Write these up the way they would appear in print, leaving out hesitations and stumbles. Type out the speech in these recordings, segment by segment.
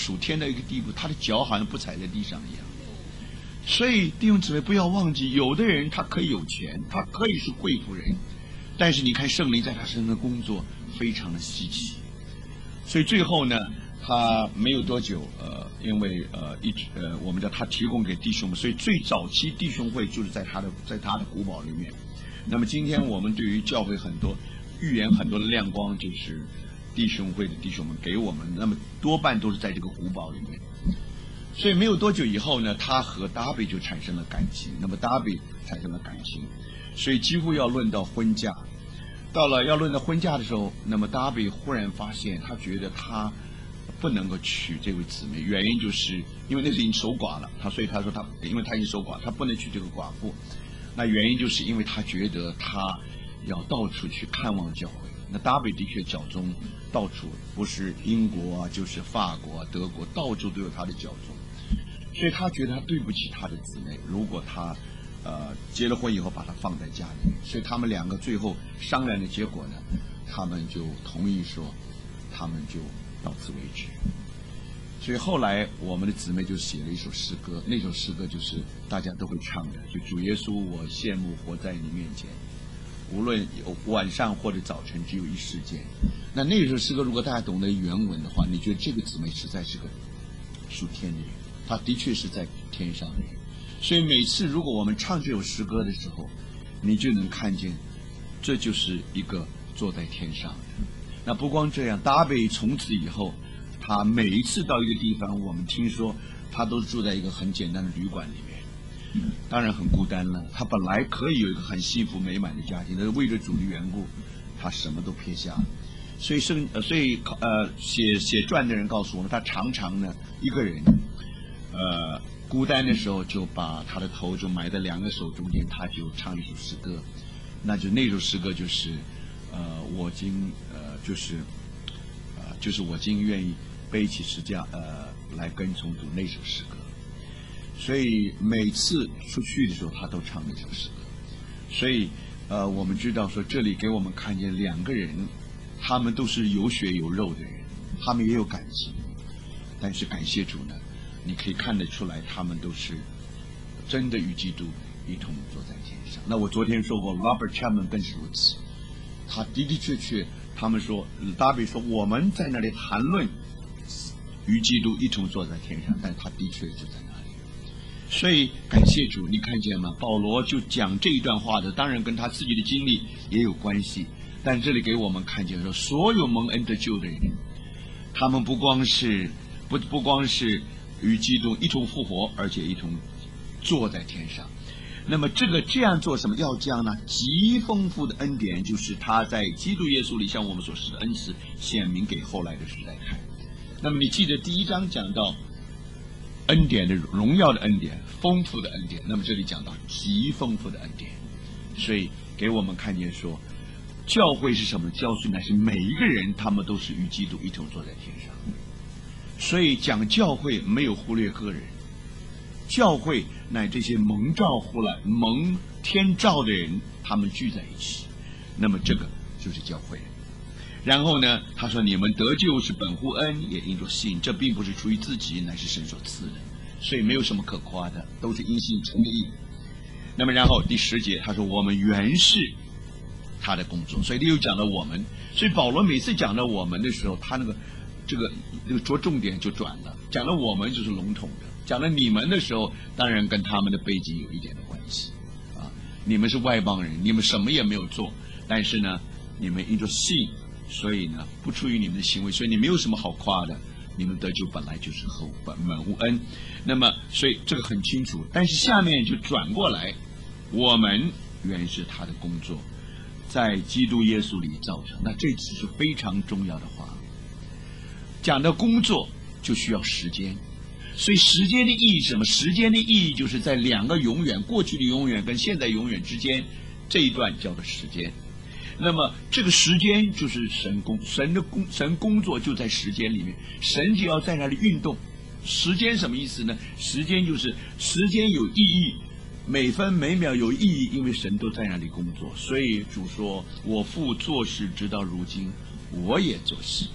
属天的一个地步，他的脚好像不踩在地上一样。所以弟兄姊妹不要忘记，有的人他可以有钱，他可以是贵妇人，但是你看圣灵在他身上的工作非常的稀奇。所以最后呢，他没有多久，因为我们叫他提供给弟兄们，所以最早期弟兄会就是在他的古堡里面。那么今天我们对于教会很多预言很多的亮光，就是弟兄会的弟兄们给我们，那么多半都是在这个古堡里面。所以没有多久以后呢，他和达比就产生了感情，那么达比产生了感情，所以几乎要论到婚嫁。到了要论到婚嫁的时候，那么达比忽然发现，他觉得他不能够娶这位姊妹，原因就是因为那时已经守寡了，所以他说因为他已经守寡，他不能娶这个寡妇。那原因就是因为他觉得他要到处去看望教会。那达比的确脚踪到处，不是英国啊，就是法国啊、德国，到处都有他的脚踪。所以他觉得他对不起他的姊妹，如果他结了婚以后把她放在家里，所以他们两个最后商量的结果呢，他们就同意说，他们就到此为止。所以后来我们的姊妹就写了一首诗歌，那首诗歌就是大家都会唱的，就主耶稣，我羡慕活在你面前，无论晚上或者早晨，只有一世间。那首诗歌如果大家懂得原文的话，你觉得这个姊妹实在是个属天的人，她的确是在天上的人。所以每次如果我们唱这首诗歌的时候，你就能看见这就是一个坐在天上的。那不光这样，达比从此以后他每一次到一个地方，我们听说他都住在一个很简单的旅馆里面，当然很孤单了。他本来可以有一个很幸福美满的家庭，但是为了主的缘故，他什么都撇下了。所以写传的人告诉我们，他常常呢一个人孤单的时候，就把他的头就埋在两个手中间，他就唱一首诗歌，那首诗歌就是我今就是我今愿意背起十架来跟从主那首诗歌。所以每次出去的时候他都唱那首诗歌。所以我们知道说这里给我们看见两个人，他们都是有血有肉的人，他们也有感情，但是感谢主呢，你可以看得出来他们都是真的与基督一同坐在天上。那我昨天说过 Robert Chapman 更是如此，他的确他们说达比说我们在那里谈论与基督一同坐在天上，但他的确就在那里。所以感谢主，你看见吗？保罗就讲这一段话的，当然跟他自己的经历也有关系，但这里给我们看见说，所有蒙恩得救的人，他们不光是与基督一同复活，而且一同坐在天上。那么这样做什么？要将呢极丰富的恩典，就是他在基督耶稣里向我们所施的恩慈，显明给后来的时代看。那么你记得第一章讲到恩典的荣耀的恩典，丰富的恩典，那么这里讲到极丰富的恩典，所以给我们看见说，教会是什么？教会乃是每一个人他们都是与基督一同坐在天上。所以讲教会没有忽略个人，教会乃这些蒙召蒙天召的人，他们聚在一起，那么这个就是教会。然后呢，他说你们得救是本乎恩，也因着信，这并不是出于自己，乃是神所赐的，所以没有什么可夸的，都是因信成的义。那么然后第10节他说我们原是他的工作，所以又讲了我们。所以保罗每次讲到我们的时候，他这个着重点就转了，讲了我们就是笼统的，讲了你们的时候，当然跟他们的背景有一点的关系啊。你们是外邦人，你们什么也没有做，但是呢，你们因着信，所以呢不出于你们的行为，所以你没有什么好夸的，你们得救本来就是本乎恩。那么所以这个很清楚，但是下面就转过来，我们原是他的工作，在基督耶稣里造成。那这只是非常重要的话。讲到工作就需要时间，所以时间的意义是什么？时间的意义就是在两个永远，过去的永远跟现在永远之间，这一段叫做时间。那么这个时间就是神工作就在时间里面，神就要在那里运动。时间什么意思呢？时间就是时间有意义，每分每秒有意义，因为神都在那里工作。所以主说我父做事直到如今，我也做事。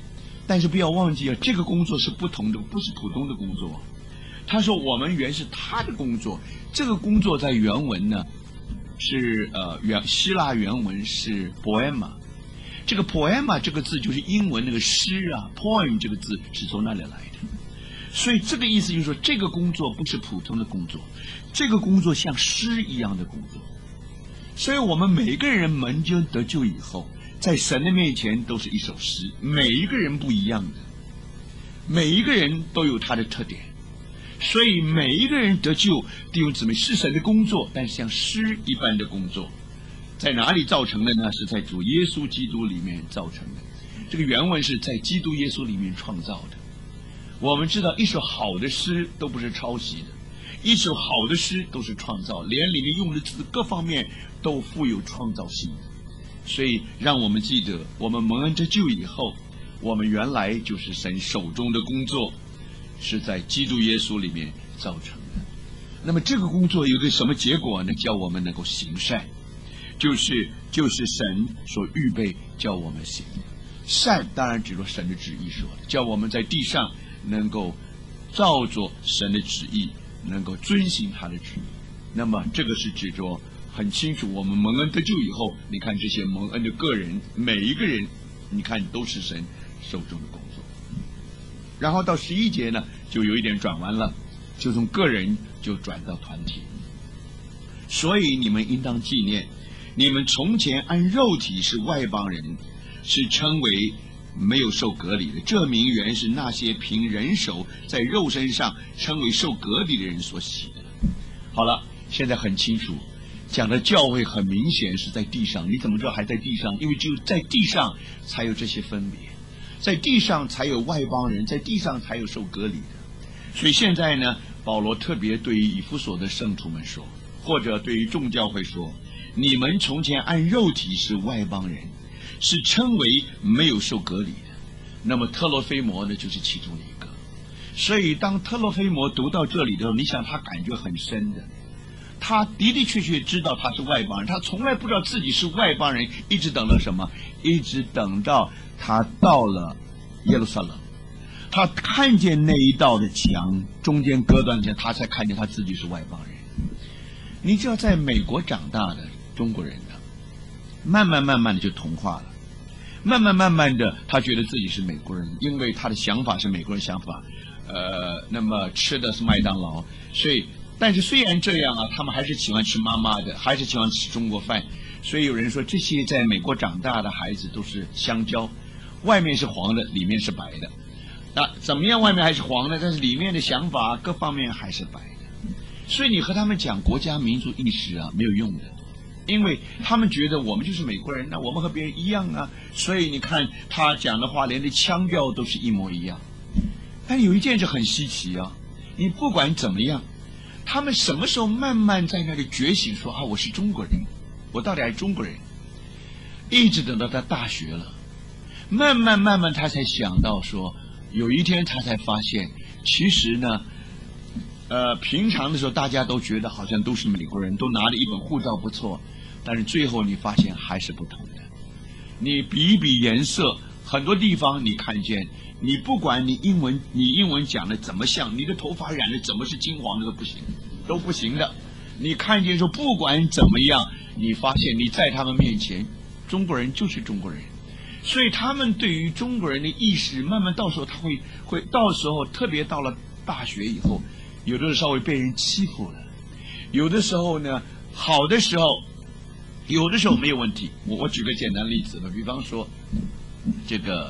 但是不要忘记啊，这个工作是不同的，不是普通的工作。他说我们原是他的工作，这个工作在原文呢是希腊原文是 poema， 这个 poema 这个字就是英文那个诗啊 poem 这个字是从那里来的，所以这个意思就是说这个工作不是普通的工作，这个工作像诗一样的工作。所以我们每一个人蒙救得救以后，在神的面前都是一首诗，每一个人不一样的，每一个人都有他的特点，所以每一个人得救，弟兄姊妹是神的工作，但是像诗一般的工作，在哪里造成的呢？是在主耶稣基督里面造成的。这个原文是在基督耶稣里面创造的。我们知道一首好的诗都不是抄袭的，一首好的诗都是创造，连里面用的字各方面都富有创造性。所以让我们记得，我们蒙恩得救以后，我们原来就是神手中的工作，是在基督耶稣里面造成的。那么这个工作有个什么结果呢？叫我们能够行善，就是神所预备叫我们行的善，当然指着神的旨意说的，叫我们在地上能够照着神的旨意，能够遵行他的旨意。那么这个是指着很清楚，我们蒙恩得救以后，你看这些蒙恩的个人，每一个人你看都是神手中的工作。然后到11节呢就有一点转弯了，就从个人就转到团体。所以你们应当纪念，你们从前按肉体是外邦人，是称为没有受隔离的，这名原是那些凭人手在肉身上称为受隔离的人所起的。好了，现在很清楚，讲的教会很明显是在地上。你怎么知道还在地上？因为只有在地上才有这些分别，在地上才有外邦人，在地上才有受隔离的。所以现在呢，保罗特别对于以弗所的圣徒们说，或者对于众教会说，你们从前按肉体是外邦人，是称为没有受隔离的。那么特罗菲摩呢就是其中一个。所以当特罗菲摩读到这里的时候，你想他感觉很深的，他的的确确知道他是外邦人，他从来不知道自己是外邦人，一直等到什么？一直等到他到了耶路撒冷，他看见那一道的墙中间隔断墙，他才看见他自己是外邦人。你知道在美国长大的中国人呢，慢慢的就同化了，慢慢的他觉得自己是美国人，因为他的想法是美国人想法，那么吃的是麦当劳，所以但是虽然这样啊，他们还是喜欢吃妈妈的，还是喜欢吃中国饭。所以有人说这些在美国长大的孩子都是香蕉，外面是黄的，里面是白的。那怎么样外面还是黄的，但是里面的想法各方面还是白的。所以你和他们讲国家民族意识啊，没有用的，因为他们觉得我们就是美国人，那我们和别人一样啊。所以你看他讲的话，连的腔调都是一模一样。但有一件事很稀奇啊，你不管怎么样，他们什么时候慢慢在那里觉醒说啊，我是中国人，我到底还是中国人？一直等到他大学了，慢慢他才想到说，有一天他才发现，其实呢平常的时候大家都觉得好像都是美国人，都拿着一本护照不错，但是最后你发现还是不同的。你比一比颜色，很多地方你看见，你不管你英文讲的怎么像，你的头发染的怎么是金黄的都不行的。你看见说不管怎么样，你发现你在他们面前，中国人就是中国人。所以他们对于中国人的意识，慢慢到时候他会到时候，特别到了大学以后，有的稍微被人欺负了，有的时候呢，好的时候，有的时候没有问题。我举个简单例子吧，比方说这个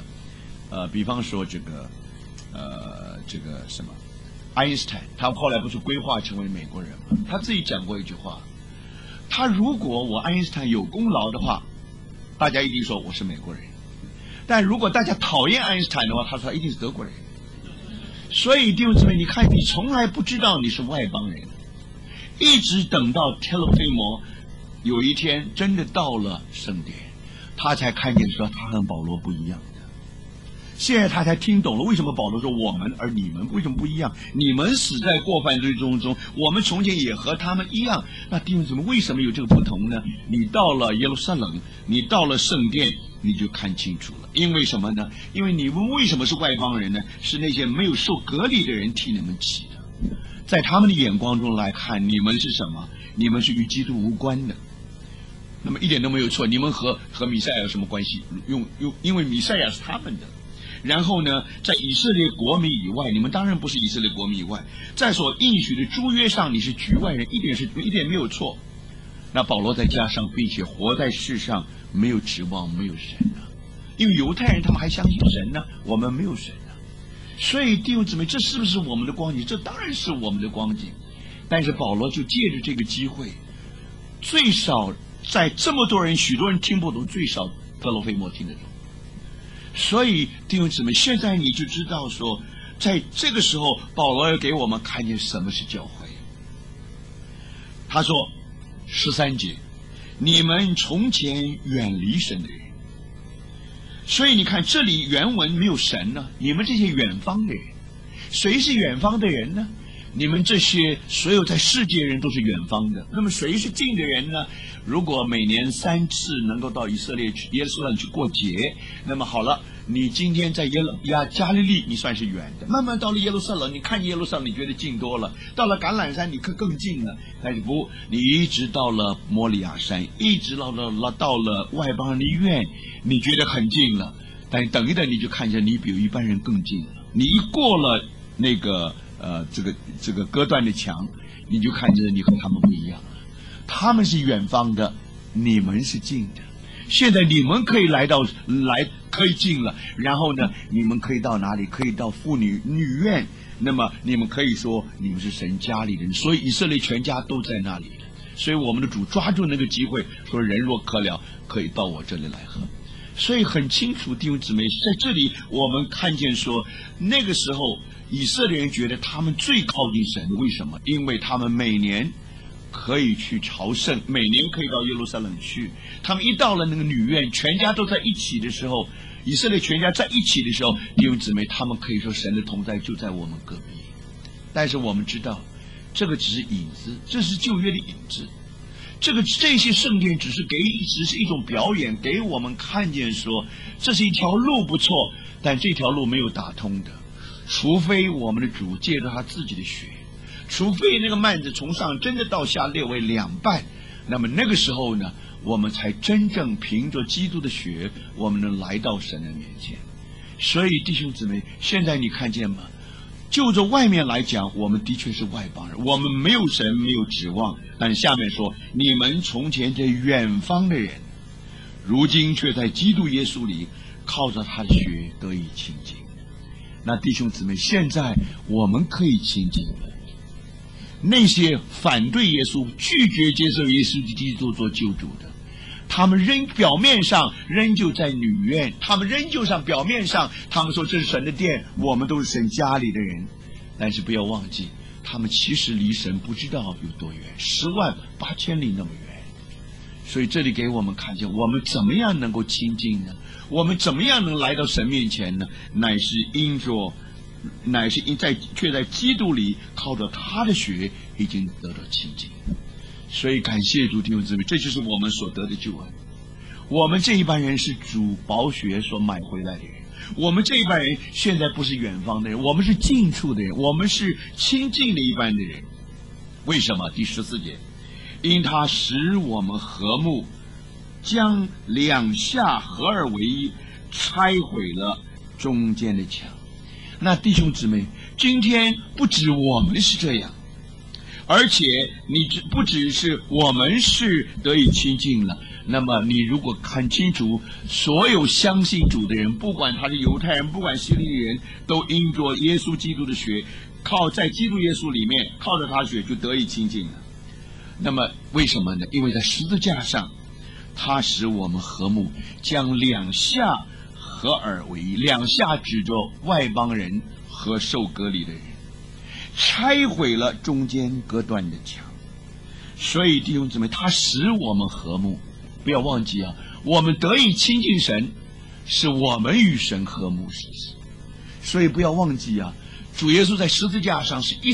什么，爱因斯坦，他后来不是规划成为美国人吗？他自己讲过一句话，他如果我爱因斯坦有功劳的话，大家一定说我是美国人；但如果大家讨厌爱因斯坦的话，他说他一定是德国人。所以弟兄姊妹，你看你从来不知道你是外邦人，一直等到特罗菲摩有一天真的到了圣殿，他才看见说他和保罗不一样的。 现在他才听懂了为什么保罗说我们而你们为什么不一样？你们死在过犯罪中，我们从前也和他们一样。那弟兄姊妹，为什么有这个不同呢？你到了耶路撒冷，你到了圣殿，你就看清楚了。因为什么呢？因为你们为什么是外邦人呢？是那些没有受隔离的人替你们起的。在他们的眼光中来看，你们是什么？你们是与基督无关的。那么一点都没有错，你们和弥赛亚有什么关系？因为弥赛亚是他们的。然后呢，在以色列国民以外，你们当然不是以色列国民以外，在所应许的诸约上，你是局外人，一点没有错。那保罗再加上，并且活在世上没有指望，没有神啊，因为犹太人他们还相信神呢，我们没有神啊。所以弟兄姊妹，这是不是我们的光景？这当然是我们的光景。但是保罗就借着这个机会，最少在这么多人，许多人听不懂，最少特罗菲摩听得懂。所以弟兄姊妹，现在你就知道说，在这个时候，保罗要给我们看见什么是教会。他说13节，你们从前远离神的人。所以你看这里原文没有神呢，你们这些远方的人。谁是远方的人呢？你们这些所有在世界人都是远方的。那么谁是近的人呢？如果每年3次能够到以色列去耶路撒冷去过节，那么好了，你今天在加利利你算是远的，慢慢到了耶路撒冷，你看耶路撒冷你觉得近多了，到了橄榄山你更近了。但是不，你一直到了摩利亚山，一直到了外邦人的院，你觉得很近了，但等一等你就看见你比一般人更近了。你一过了那个这个割断的墙，你就看见你和他们不一样了。他们是远方的，你们是近的。现在你们可以可以近了，然后呢，你们可以到哪里？可以到妇女院。那么你们可以说你们是神家里人，所以以色列全家都在那里。所以我们的主抓住那个机会，说人若渴了，可以到我这里来喝。所以很清楚，弟兄姊妹，在这里我们看见说，那个时候以色列人觉得他们最靠近神，为什么？因为他们每年可以去朝圣，每年可以到耶路撒冷去。他们一到了那个女院，全家都在一起的时候，以色列全家在一起的时候，弟兄姊妹，他们可以说神的同在就在我们隔壁。但是我们知道，这个只是影子，这是旧约的影子。这些圣殿只是一种表演，给我们看见说，这是一条路不错，但这条路没有打通的，除非我们的主借着他自己的血，除非那个幔子从上真的到下裂为2半，那么那个时候呢，我们才真正凭着基督的血，我们能来到神的面前。所以弟兄姊妹，现在你看见吗？就着外面来讲，我们的确是外邦人，我们没有神，没有指望。但下面说，你们从前在远方的人，如今却在基督耶稣里靠着他的血得以亲近。那弟兄姊妹，现在我们可以亲近了。那些反对耶稣、拒绝接受耶稣基督做救主的，他们表面上仍旧在女院，他们仍旧表面上，他们说这是神的殿，我们都是神家里的人。但是不要忘记，他们其实离神不知道有多远，108000里那么远。所以这里给我们看见，我们怎么样能够亲近呢？我们怎么样能来到神面前呢？乃是却在基督里靠着他的血已经得到亲近。所以感谢主，弟兄姊妹，这就是我们所得的救恩。我们这一班人是主宝血所买回来的人，我们这一班人现在不是远方的人，我们是近处的人，我们是亲近的一班的人。为什么？第14节，因他使我们和睦，将两下合而为一，拆毁了中间的墙。那弟兄姊妹，今天不止我们是这样，而且不只是我们是得以亲近了，那么你如果看清楚，所有相信主的人，不管他是犹太人，不管希利尼人，都因着耶稣基督的血，在基督耶稣里面靠着他血就得以亲近了。那么为什么呢？因为在十字架上，他使我们和睦，将两下合而为一。两下指着外邦人和受割礼的人，拆毁了中间隔断的墙。所以弟兄姊妹，他使我们和睦。不要忘记啊，我们得以亲近神， 是我们与神和睦实施。所以不要忘记啊，主耶稣在十字架上是一